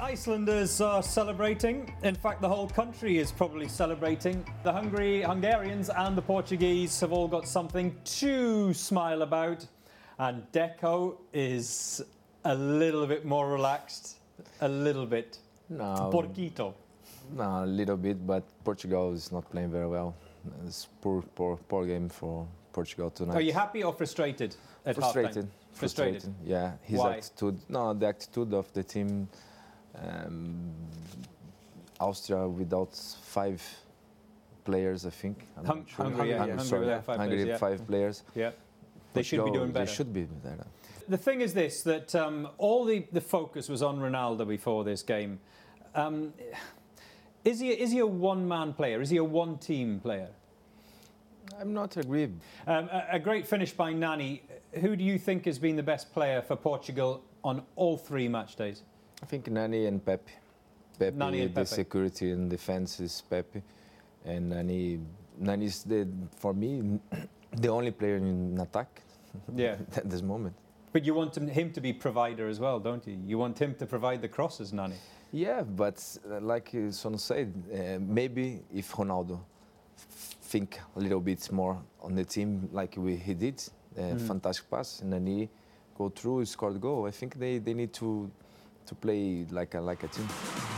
Icelanders are celebrating. In fact, the whole country is probably celebrating. The Hungarians and the Portuguese have all got something to smile about. And Deco is a little bit more relaxed. A little bit. No. Porquito. No, a little bit, but Portugal is not playing very well. It's poor game for Portugal tonight. Are you happy or frustrated at halftime? Frustrated. Yeah, Why? attitude. No, the attitude of the team. Austria without 5 players, I think. Hungary without 5 Hungary players, 5 players. Yeah. They should be doing better. They should be better. The thing is this, that all the focus was on Ronaldo before this game. Is he a one-man player? Is he a one-team player? I'm not agree. A great finish by Nani. Who do you think has been the best player for Portugal on all 3 match days? I think Nani and Pepe. Nani and the Pepe. security and defense is Pepe. And Nani is, for me, the only player in attack at this moment. But you want him to be provider as well, don't you? You want him to provide the crosses, Nani. Yeah, but like Son said, maybe if Ronaldo think a little bit more on the team like he did, fantastic pass, and then he go through, scored goal. I think they need to play like a team.